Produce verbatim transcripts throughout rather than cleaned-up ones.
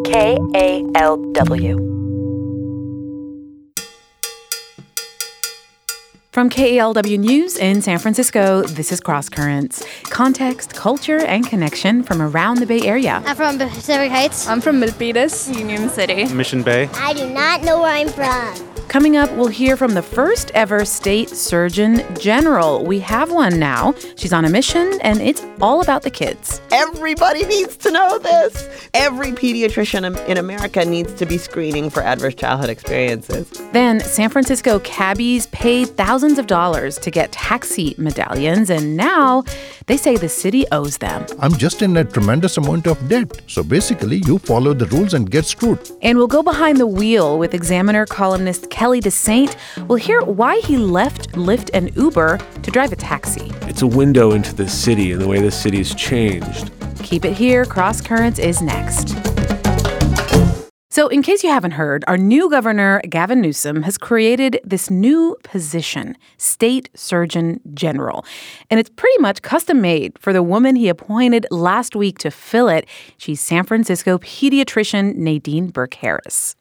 K A L W. From K A L W News in San Francisco, this is Cross Currents. Context, culture, and connection from around the Bay Area. I'm from Pacific Heights. I'm from Milpitas, Union City. Mission Bay. I do not know where I'm from. Coming up, we'll hear from the first ever state surgeon general. We have one now. She's on a mission, and it's all about the kids. Everybody needs to know this. Every pediatrician in America needs to be screening for adverse childhood experiences. Then, San Francisco cabbies paid thousands of dollars to get taxi medallions, and now they say the city owes them. I'm just in a tremendous amount of debt. So basically, you follow the rules and get screwed. And we'll go behind the wheel with Examiner columnist Kelly DeSaint. We'll hear why he left Lyft and Uber to drive a taxi. It's a window into the city and the way the city's changed. Keep it here. Cross Currents is next. So in case you haven't heard, our new governor, Gavin Newsom, has created this new position, State Surgeon General. And it's pretty much custom-made for the woman he appointed last week to fill it. She's San Francisco pediatrician Nadine Burke-Harris.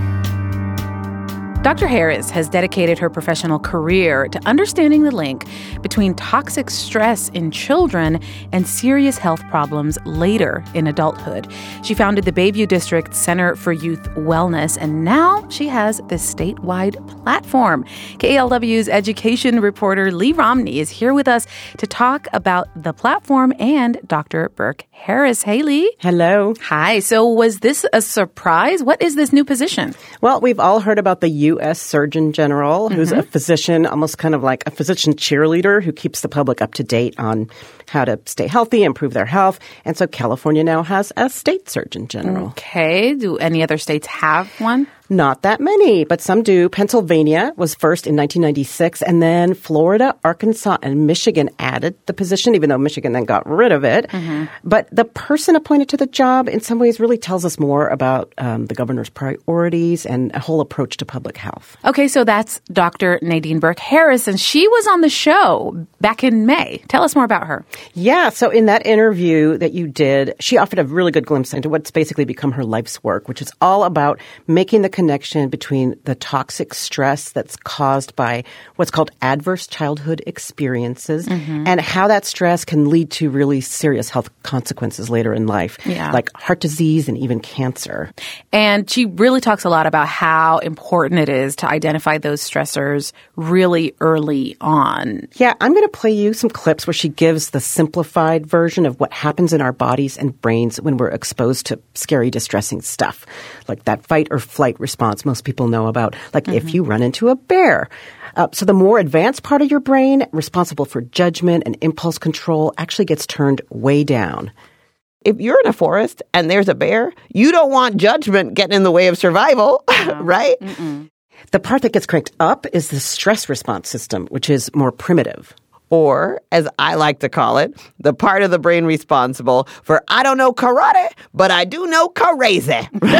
Doctor Harris has dedicated her professional career to understanding the link between toxic stress in children and serious health problems later in adulthood. She founded the Bayview District Center for Youth Wellness, and now she has this statewide platform. K A L W's education reporter Lee Romney is here with us to talk about the platform and Doctor Burke-Harris. Hey, Lee. Hello. Hi. So was this a surprise? What is this new position? Well, we've all heard about the U S Surgeon General, who's mm-hmm. a physician, almost kind of like a physician cheerleader who keeps the public up to date on how to stay healthy, improve their health. And so California now has a state surgeon general. Okay. Do any other states have one? Not that many, but some do. Pennsylvania was first in nineteen ninety-six, and then Florida, Arkansas, and Michigan added the position, even though Michigan then got rid of it. Mm-hmm. But the person appointed to the job in some ways really tells us more about um, the governor's priorities and a whole approach to public health. Okay, so that's Doctor Nadine Burke-Harris, and she was on the show back in May. Tell us more about her. Yeah, so in that interview that you did, she offered a really good glimpse into what's basically become her life's work, which is all about making the connection between the toxic stress that's caused by what's called adverse childhood experiences mm-hmm. and how that stress can lead to really serious health consequences later in life, yeah. like heart disease and even cancer. And she really talks a lot about how important it is to identify those stressors really early on. Yeah, I'm going to play you some clips where she gives the simplified version of what happens in our bodies and brains when we're exposed to scary, distressing stuff, like that fight or flight response most people know about, like mm-hmm. if you run into a bear. Uh, so the more advanced part of your brain, responsible for judgment and impulse control, actually gets turned way down. If you're in a forest and there's a bear, you don't want judgment getting in the way of survival, no. right? Mm-mm. The part that gets cranked up is the stress response system, which is more primitive. Or, as I like to call it, the part of the brain responsible for, I don't know karate, but I do know crazy.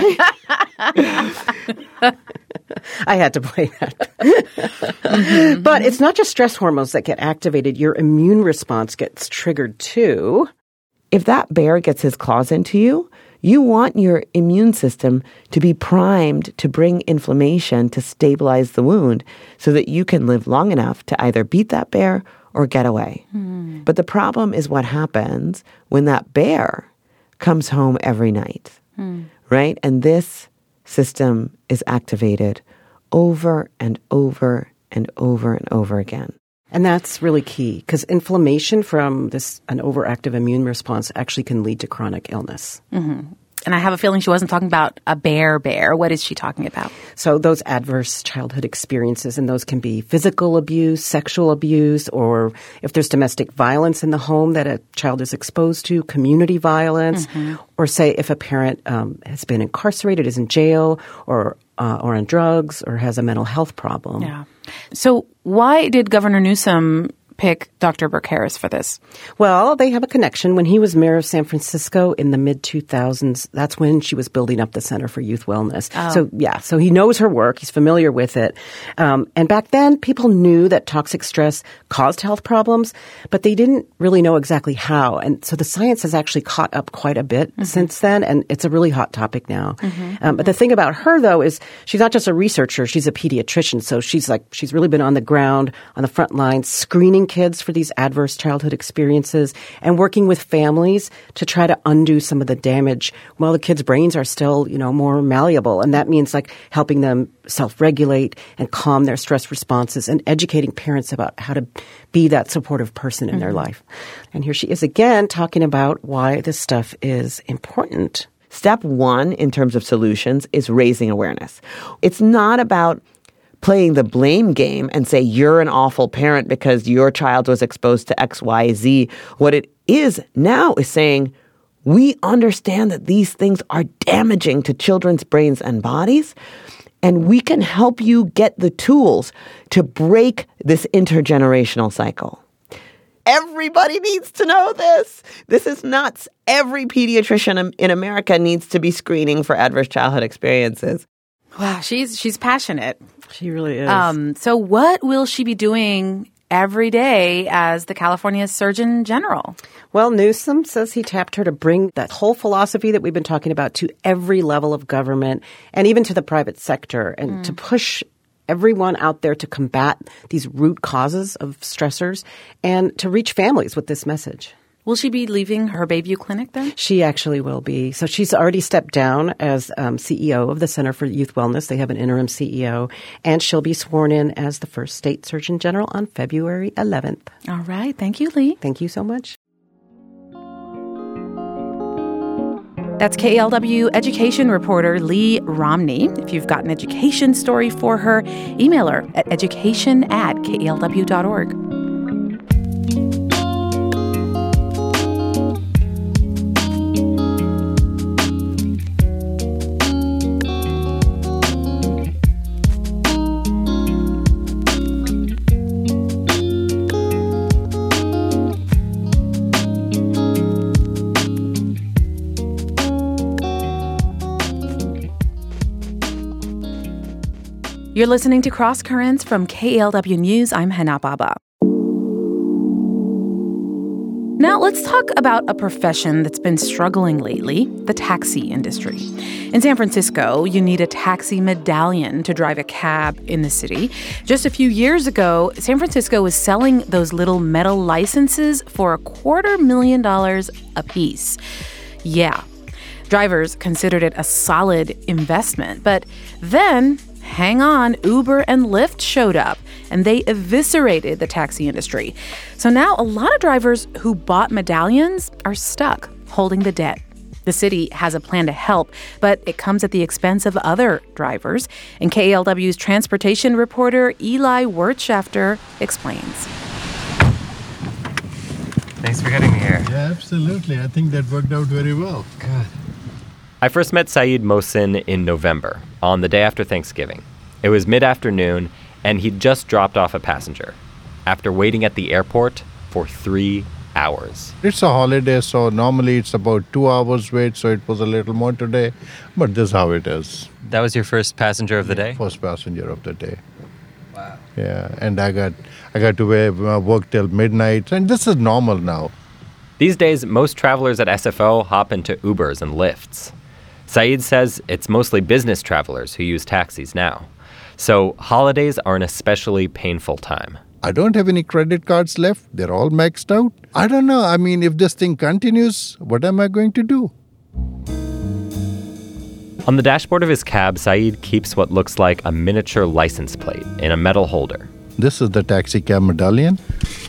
I had to play that. mm-hmm. But it's not just stress hormones that get activated. Your immune response gets triggered too. If that bear gets his claws into you, you want your immune system to be primed to bring inflammation to stabilize the wound so that you can live long enough to either beat that bear or get away. Mm. But the problem is what happens when that bear comes home every night, mm. right? And this system is activated over and over and over and over again. And that's really key because inflammation from this an overactive immune response actually can lead to chronic illness. Mm-hmm. And I have a feeling she wasn't talking about a bear bear. What is she talking about? So those adverse childhood experiences, and those can be physical abuse, sexual abuse, or if there's domestic violence in the home that a child is exposed to, community violence, mm-hmm. or say if a parent um, has been incarcerated, is in jail, or uh, or on drugs, or has a mental health problem. Yeah. So why did Governor Newsom pick Doctor Burke Harris for this? Well, they have a connection. When he was mayor of San Francisco in the mid two thousands, that's when she was building up the Center for Youth Wellness. Oh. So, yeah, so he knows her work. He's familiar with it. Um, and back then, people knew that toxic stress caused health problems, but they didn't really know exactly how. And so the science has actually caught up quite a bit mm-hmm. since then, and it's a really hot topic now. Mm-hmm. Um, but the thing about her, though, is she's not just a researcher. She's a pediatrician. So she's like, she's really been on the ground, on the front lines, screening kids for these adverse childhood experiences and working with families to try to undo some of the damage while the kids' brains are still, you know, more malleable. And that means like helping them self-regulate and calm their stress responses and educating parents about how to be that supportive person in mm-hmm. their life. And here she is again talking about why this stuff is important. Step one in terms of solutions is raising awareness. It's not about playing the blame game and say you're an awful parent because your child was exposed to X, Y, Z. What it is now is saying we understand that these things are damaging to children's brains and bodies, and we can help you get the tools to break this intergenerational cycle. Everybody needs to know this. This is nuts. Every pediatrician in America needs to be screening for adverse childhood experiences. Wow, she's she's passionate. She really is. Um, so what will she be doing every day as the California Surgeon General? Well, Newsom says he tapped her to bring that whole philosophy that we've been talking about to every level of government and even to the private sector, and mm. to push everyone out there to combat these root causes of stressors and to reach families with this message. Will she be leaving her Bayview clinic then? She actually will be. So she's already stepped down as um, C E O of the Center for Youth Wellness. They have an interim C E O. And she'll be sworn in as the first state surgeon general on February eleventh. All right. Thank you, Lee. Thank you so much. That's K E L W education reporter Lee Romney. If you've got an education story for her, email her at education at K E L W dot org. You're listening to Cross Currents from K E L W News. I'm Hana Baba. Now let's talk about a profession that's been struggling lately, the taxi industry. In San Francisco, you need a taxi medallion to drive a cab in the city. Just a few years ago, San Francisco was selling those little metal licenses for a quarter million dollars a piece. Yeah, drivers considered it a solid investment. But then, hang on, Uber and Lyft showed up, and they eviscerated the taxi industry. So now a lot of drivers who bought medallions are stuck holding the debt. The city has a plan to help, but it comes at the expense of other drivers. And K E L W's transportation reporter Eli Wirtschafter explains. Thanks for getting me here. Yeah, absolutely. I think that worked out very well. Good. I first met Saeed Mohsin in November, on the day after Thanksgiving. It was mid-afternoon, and he'd just dropped off a passenger after waiting at the airport for three hours. It's a holiday, so normally it's about two hours wait, so it was a little more today, but this is how it is. That was your first passenger of the day? First passenger of the day. Wow. Yeah, and I got I got to work till midnight, and this is normal now. These days, most travelers at S F O hop into Ubers and Lyfts. Saeed says it's mostly business travelers who use taxis now. So holidays are an especially painful time. I don't have any credit cards left. They're all maxed out. I don't know. I mean, if this thing continues, what am I going to do? On the dashboard of his cab, Saeed keeps what looks like a miniature license plate in a metal holder. This is the taxi cab medallion.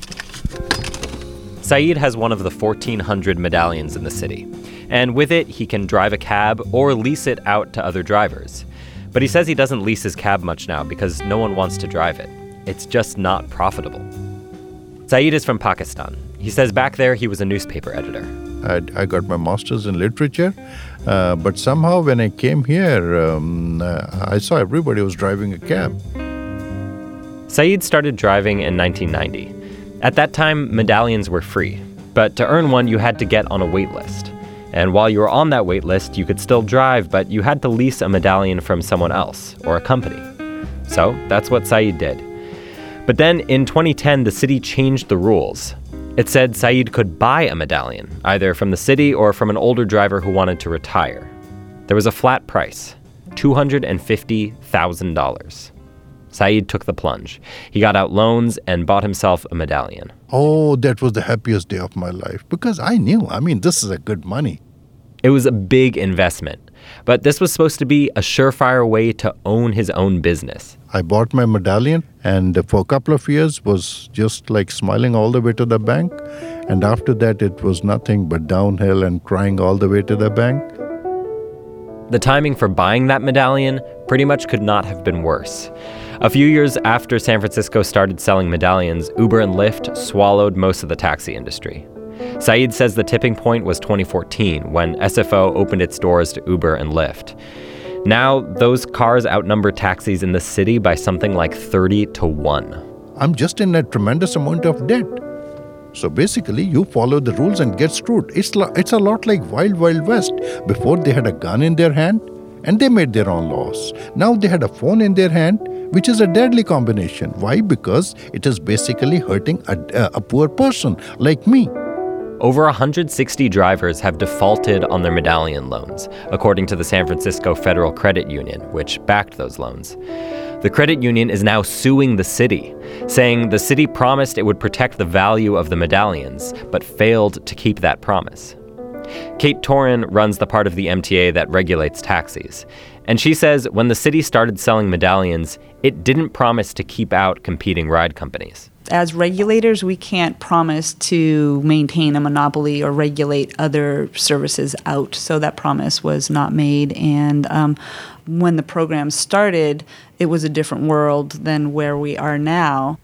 Saeed has one of the fourteen hundred medallions in the city. And with it, he can drive a cab or lease it out to other drivers. But he says he doesn't lease his cab much now because no one wants to drive it. It's just not profitable. Saeed is from Pakistan. He says back there he was a newspaper editor. I, I got my master's in literature, uh, but somehow when I came here, um, uh, I saw everybody was driving a cab. Saeed started driving in nineteen ninety. At that time, medallions were free, but to earn one, you had to get on a wait list. And while you were on that wait list, you could still drive, but you had to lease a medallion from someone else or a company. So that's what Saeed did. But then in twenty ten, the city changed the rules. It said Saeed could buy a medallion, either from the city or from an older driver who wanted to retire. There was a flat price, two hundred fifty thousand dollars. Saeed took the plunge. He got out loans and bought himself a medallion. Oh, that was the happiest day of my life because I knew, I mean, this is a good money. It was a big investment, but this was supposed to be a surefire way to own his own business. I bought my medallion and for a couple of years was just like smiling all the way to the bank. And after that, it was nothing but downhill and crying all the way to the bank. The timing for buying that medallion pretty much could not have been worse. A few years after San Francisco started selling medallions, Uber and Lyft swallowed most of the taxi industry. Saeed says the tipping point was twenty fourteen, when S F O opened its doors to Uber and Lyft. Now, those cars outnumber taxis in the city by something like thirty to one. I'm just in a tremendous amount of debt. So basically, you follow the rules and get screwed. It's, lo- it's a lot like Wild Wild West. Before, they had a gun in their hand, and they made their own laws. Now they had a phone in their hand, which is a deadly combination. Why? Because it is basically hurting a, a poor person like me. Over one hundred sixty drivers have defaulted on their medallion loans, according to the San Francisco Federal Credit Union, which backed those loans. The credit union is now suing the city, saying the city promised it would protect the value of the medallions, but failed to keep that promise. Kate Torin runs the part of the M T A that regulates taxis. And she says when the city started selling medallions, it didn't promise to keep out competing ride companies. As regulators, we can't promise to maintain a monopoly or regulate other services out. So that promise was not made. And um, when the program started, it was a different world than where we are now.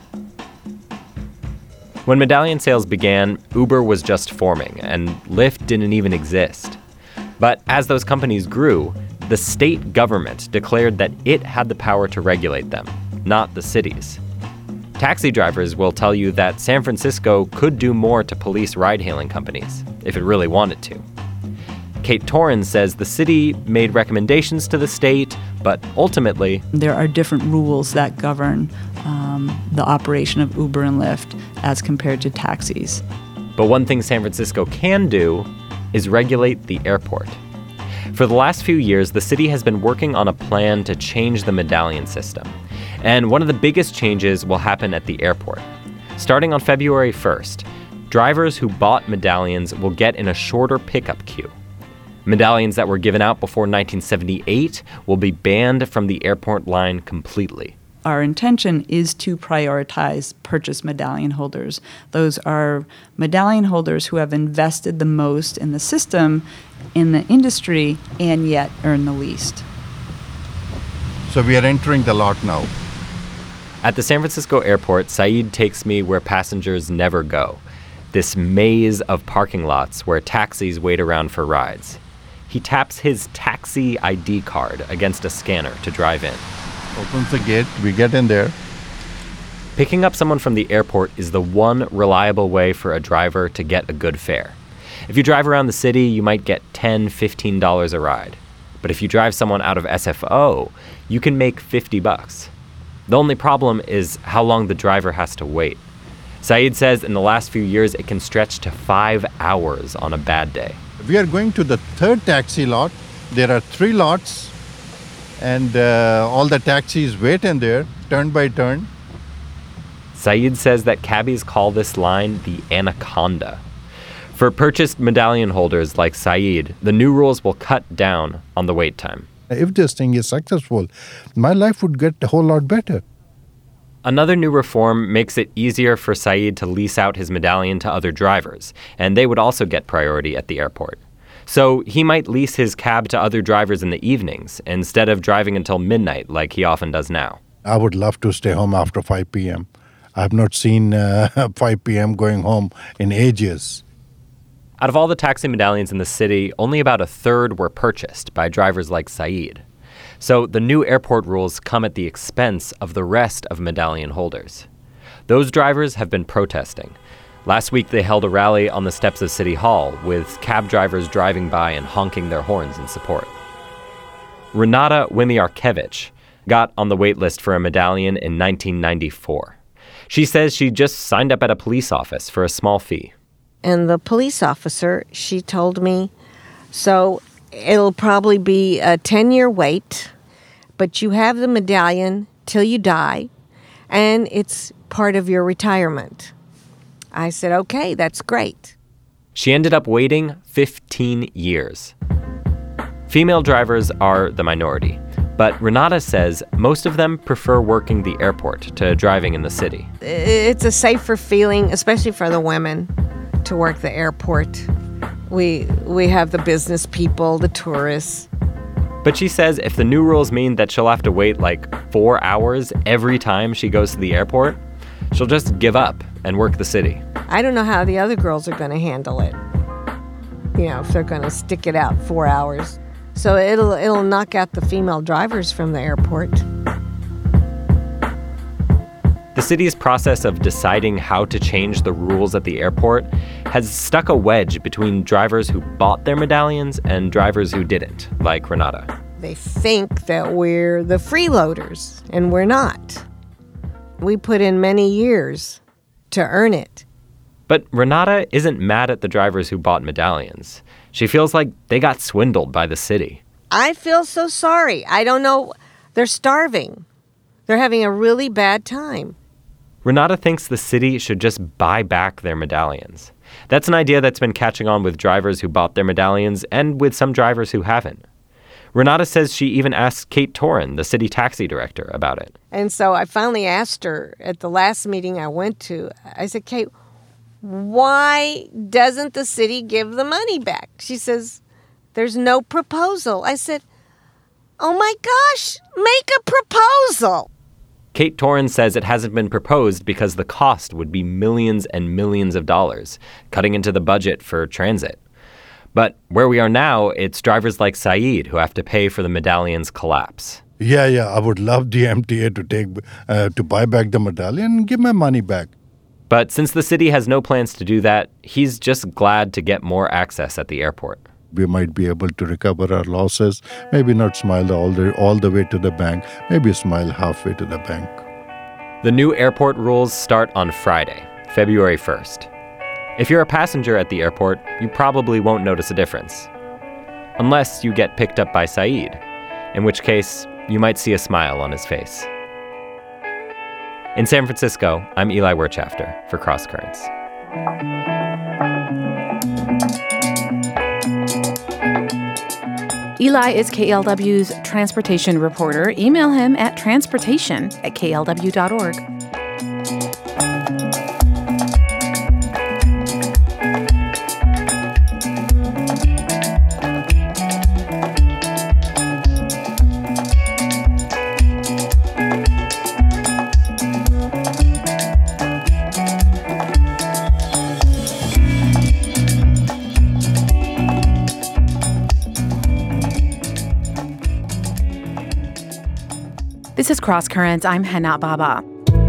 When medallion sales began, Uber was just forming, and Lyft didn't even exist. But as those companies grew, the state government declared that it had the power to regulate them, not the cities. Taxi drivers will tell you that San Francisco could do more to police ride-hailing companies, if it really wanted to. Kate Torin says the city made recommendations to the state, but ultimately, there are different rules that govern um, the operation of Uber and Lyft as compared to taxis. But one thing San Francisco can do is regulate the airport. For the last few years, the city has been working on a plan to change the medallion system. And one of the biggest changes will happen at the airport. Starting on February first, drivers who bought medallions will get in a shorter pickup queue. Medallions that were given out before nineteen seventy-eight will be banned from the airport line completely. Our intention is to prioritize purchase medallion holders. Those are medallion holders who have invested the most in the system, in the industry, and yet earn the least. So we are entering the lot now. At the San Francisco airport, Saeed takes me where passengers never go, this maze of parking lots where taxis wait around for rides. He taps his taxi I D card against a scanner to drive in. Opens the gate, we get in there. Picking up someone from the airport is the one reliable way for a driver to get a good fare. If you drive around the city, you might get ten dollars, fifteen dollars a ride. But if you drive someone out of S F O, you can make fifty bucks. The only problem is how long the driver has to wait. Saeed says in the last few years, it can stretch to five hours on a bad day. We are going to the third taxi lot. There are three lots, and uh, all the taxis wait in there, turn by turn. Saeed says that cabbies call this line the anaconda. For purchased medallion holders like Saeed, the new rules will cut down on the wait time. If this thing is successful, my life would get a whole lot better. Another new reform makes it easier for Saeed to lease out his medallion to other drivers, and they would also get priority at the airport. So he might lease his cab to other drivers in the evenings instead of driving until midnight like he often does now. I would love to stay home after five p.m. I have not seen uh, five p.m. going home in ages. Out of all the taxi medallions in the city, only about a third were purchased by drivers like Saeed. So the new airport rules come at the expense of the rest of medallion holders. Those drivers have been protesting. Last week, they held a rally on the steps of City Hall with cab drivers driving by and honking their horns in support. Renata Wimiarkiewicz got on the wait list for a medallion in nineteen ninety-four. She says she just signed up at a police office for a small fee. And the police officer, she told me, so it'll probably be a ten-year wait, but you have the medallion till you die, and it's part of your retirement. I said, okay, that's great. She ended up waiting fifteen years. Female drivers are the minority, but Renata says most of them prefer working the airport to driving in the city. It's a safer feeling, especially for the women, to work the airport. We we have the business people, the tourists. But she says if the new rules mean that she'll have to wait like four hours every time she goes to the airport, she'll just give up and work the city. I don't know how the other girls are going to handle it. You know, if they're going to stick it out four hours. So it'll it'll knock out the female drivers from the airport. The city's process of deciding how to change the rules at the airport has stuck a wedge between drivers who bought their medallions and drivers who didn't, like Renata. They think that we're the freeloaders, and we're not. We put in many years to earn it. But Renata isn't mad at the drivers who bought medallions. She feels like they got swindled by the city. I feel so sorry. I don't know. They're starving. They're having a really bad time. Renata thinks the city should just buy back their medallions. That's an idea that's been catching on with drivers who bought their medallions and with some drivers who haven't. Renata says she even asked Kate Toren, the city taxi director, about it. And so I finally asked her at the last meeting I went to, I said, Kate, why doesn't the city give the money back? She says, there's no proposal. I said, oh my gosh, make a proposal. Kate Toren says it hasn't been proposed because the cost would be millions and millions of dollars, cutting into the budget for transit. But where we are now, it's drivers like Saeed who have to pay for the medallion's collapse. Yeah, yeah, I would love the M T A to take uh, to buy back the medallion and give my money back. But since the city has no plans to do that, he's just glad to get more access at the airport. We might be able to recover our losses, maybe not smile all the, all the way to the bank, maybe smile halfway to the bank. The new airport rules start on Friday, February first. If you're a passenger at the airport, you probably won't notice a difference. Unless you get picked up by Saeed, in which case you might see a smile on his face. In San Francisco, I'm Eli Wirtschafter for Cross Currents. Eli is K L W's transportation reporter. Email him at transportation at k l w dot org. This is Cross Currents. I'm Hana Baba.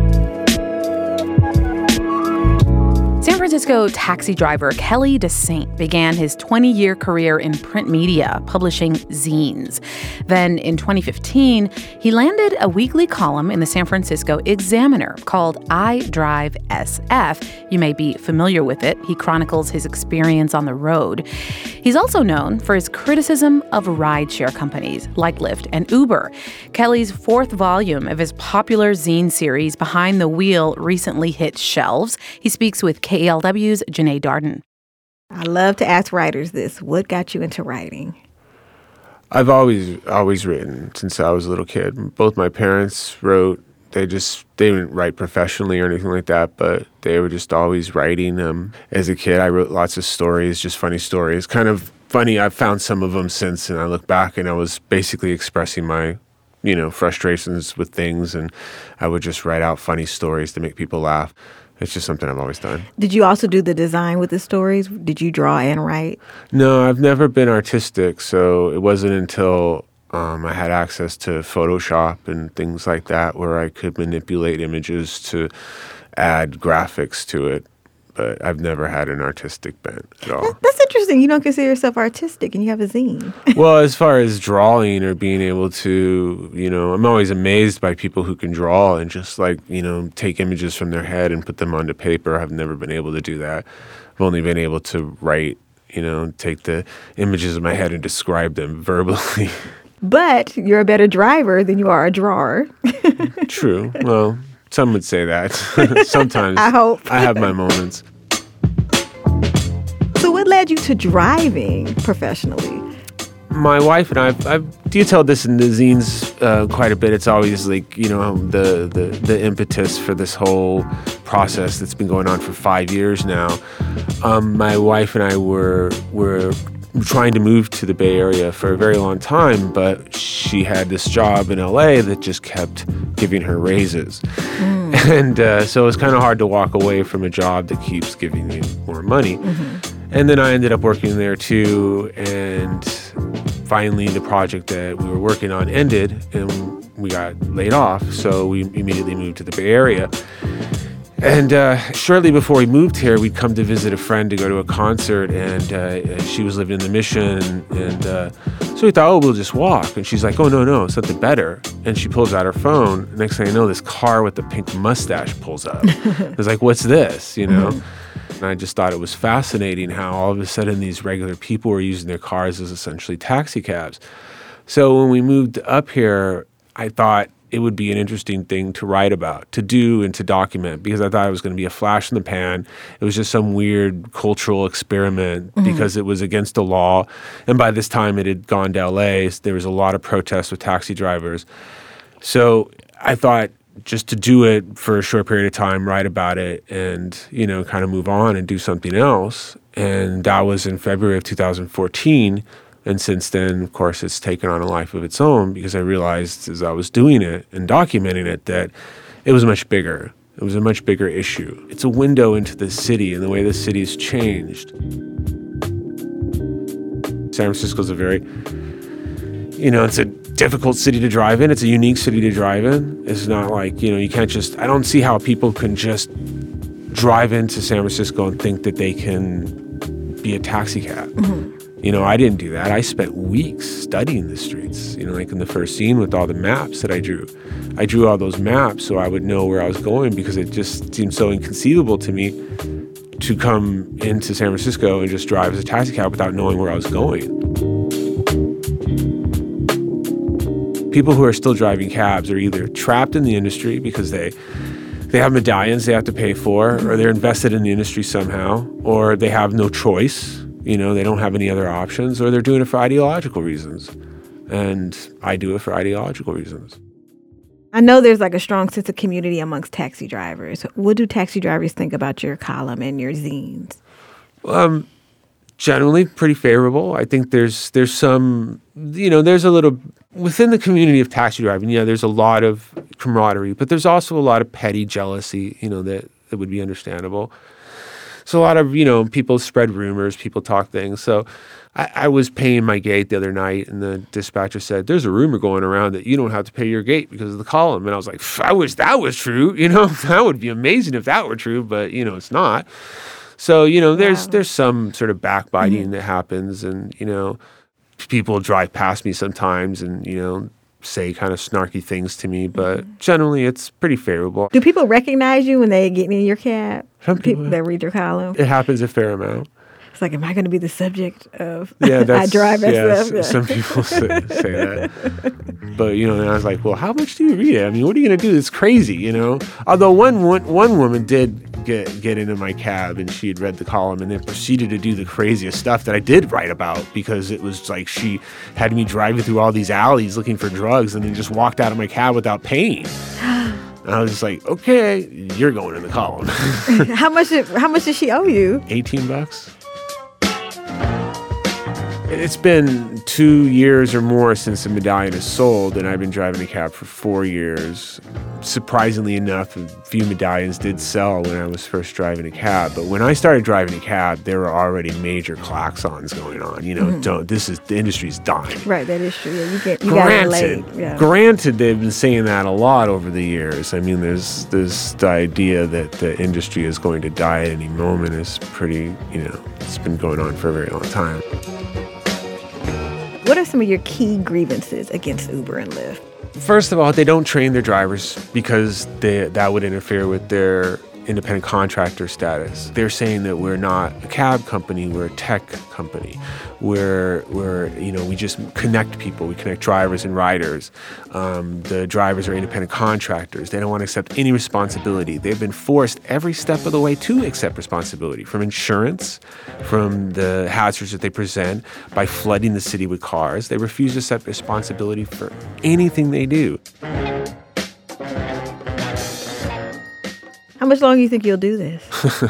San Francisco taxi driver Kelly DeSaint began his twenty-year career in print media, publishing zines. Then, in twenty fifteen, he landed a weekly column in the San Francisco Examiner called I Drive S F. You may be familiar with it. He chronicles his experience on the road. He's also known for his criticism of rideshare companies like Lyft and Uber. Kelly's fourth volume of his popular zine series, Behind the Wheel, recently hit shelves. He speaks with K L W's Janae Darden. I love to ask writers this. What got you into writing? I've always always written since I was a little kid. Both my parents wrote. They just, they didn't write professionally or anything like that, but they were just always writing. Um, as a kid, I wrote lots of stories, just funny stories. Kind of funny, I've found some of them since, and I look back and I was basically expressing my, you know, frustrations with things, and I would just write out funny stories to make people laugh. It's just something I've always done. Did you also do the design with the stories? Did you draw and write? No, I've never been artistic, so it wasn't until um, I had access to Photoshop and things like that where I could manipulate images to add graphics to it. But I've never had an artistic bent at all. That's interesting. You don't consider yourself artistic and you have a zine. Well, as far as drawing or being able to, you know, I'm always amazed by people who can draw and just like, you know, take images from their head and put them onto paper. I've never been able to do that. I've only been able to write, you know, take the images in my head and describe them verbally. But you're a better driver than you are a drawer. True. Well, some would say that. Sometimes I hope. I have my moments. So what led you to driving professionally? My wife and I, I've, I've detailed this in the zines uh, quite a bit. It's always like, you know, the, the, the impetus for this whole process that's been going on for five years now. Um, my wife and I were were trying to move to the Bay Area for a very long time, but she had this job in L A that just kept giving her raises. Mm. And uh, so it was kind of hard to walk away from a job that keeps giving you more money. Mm-hmm. And then I ended up working there too, and finally the project that we were working on ended and we got laid off, so we immediately moved to the Bay Area. And uh, shortly before we moved here, we'd come to visit a friend to go to a concert, and uh, she was living in the Mission, and, and uh, so we thought, oh, we'll just walk. And she's like, oh, no, no, something better. And she pulls out her phone. Next thing I know, this car with the pink mustache pulls up. I was like, what's this, you know? Mm-hmm. And I just thought it was fascinating how all of a sudden these regular people were using their cars as essentially taxi cabs. So when we moved up here, I thought it would be an interesting thing to write about, to do and to document, because I thought it was going to be a flash in the pan. It was just some weird cultural experiment mm-hmm. because it was against the law. And by this time it had gone to L A. There was a lot of protests with taxi drivers. So I thought just to do it for a short period of time, write about it and, you know, kind of move on and do something else. And that was in February of two thousand fourteen. And since then, of course, it's taken on a life of its own because I realized as I was doing it and documenting it that it was much bigger. It was a much bigger issue. It's a window into the city and the way the city's changed. San Francisco's a very, you know, it's a difficult city to drive in. It's a unique city to drive in. It's not like, you know, you can't just, I don't see how people can just drive into San Francisco and think that they can be a taxi cab. Mm-hmm. You know, I didn't do that. I spent weeks studying the streets, you know, like in the first scene with all the maps that I drew. I drew all those maps so I would know where I was going because it just seemed so inconceivable to me to come into San Francisco and just drive as a taxi cab without knowing where I was going. People who are still driving cabs are either trapped in the industry because they they have medallions they have to pay for, or they're invested in the industry somehow, or they have no choice. You know, they don't have any other options, or they're doing it for ideological reasons. And I do it for ideological reasons. I know there's like a strong sense of community amongst taxi drivers. What do taxi drivers think about your column and your zines? Um, generally pretty favorable. I think there's there's some, you know, there's a little, within the community of taxi driving, yeah, there's a lot of camaraderie, but there's also a lot of petty jealousy, you know, that, that would be understandable. So a lot of, you know, people spread rumors, people talk things. So I, I was paying my gate the other night and the dispatcher said, there's a rumor going around that you don't have to pay your gate because of the column. And I was like, I wish that was true. You know, that would be amazing if that were true, but, you know, it's not. So, you know, there's wow. there's some sort of backbiting mm-hmm. that happens and, you know, people drive past me sometimes and, you know, say kind of snarky things to me, but mm-hmm. generally it's pretty favorable. Do people recognize you when they get in your cab? Some people, people that read your column? It happens a fair amount. It's like, am I going to be the subject of yeah, that's, I drive and yeah, stuff? Some people say, say that. But, you know, and I was like, well, how much do you read it? I mean, what are you going to do? It's crazy, you know? Although one, one, one woman did get get into my cab and she had read the column and then proceeded to do the craziest stuff that I did write about because it was like she had me driving through all these alleys looking for drugs and then just walked out of my cab without paying. And I was just like, okay, you're going in the column. How much did, how much did she owe you? eighteen bucks. It's been two years or more since the medallion is sold, and I've been driving a cab for four years. Surprisingly enough, a few medallions did sell when I was first driving a cab. But when I started driving a cab, there were already major klaxons going on. You know, mm-hmm. don't, this is the industry's dying. Right, that is true. Yeah, you get you got Granted, yeah. granted, they've been saying that a lot over the years. I mean, there's this the idea that the industry is going to die at any moment is pretty. You know, it's been going on for a very long time. What are some of your key grievances against Uber and Lyft? First of all, they don't train their drivers because they, that would interfere with their independent contractor status. They're saying that we're not a cab company, we're a tech company. We're, we're you know, we just connect people. We connect drivers and riders. Um, the drivers are independent contractors. They don't want to accept any responsibility. They've been forced every step of the way to accept responsibility, from insurance, from the hazards that they present, by flooding the city with cars. They refuse to accept responsibility for anything they do. How much longer do you think you'll do this?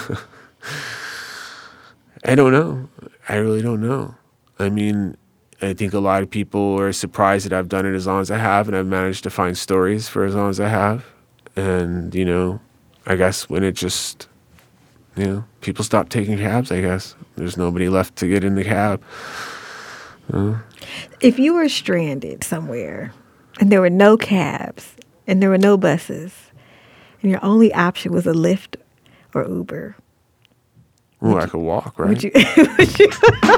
I don't know. I really don't know. I mean, I think a lot of people are surprised that I've done it as long as I have, and I've managed to find stories for as long as I have. And, you know, I guess when it just, you know, people stop taking cabs, I guess. There's nobody left to get in the cab. Uh. If you were stranded somewhere and there were no cabs and there were no buses, and your only option was a Lyft or Uber. Well, I could walk, right? Would you? Would you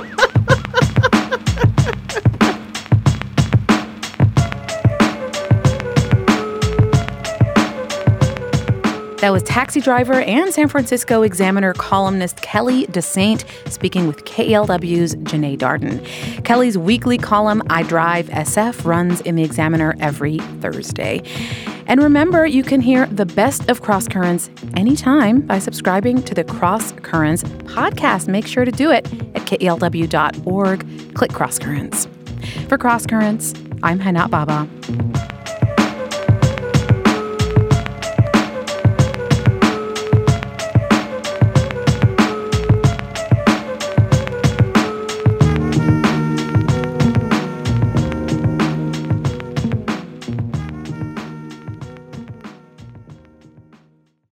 That was taxi driver and San Francisco Examiner columnist Kelly DeSaint speaking with K E L W's Janae Darden. Kelly's weekly column, I Drive S F, runs in the Examiner every Thursday. And remember, you can hear the best of Cross Currents anytime by subscribing to the Cross Currents podcast. Make sure to do it at K E L W dot org. Click Cross Currents. For Cross Currents, I'm Hannah Baba.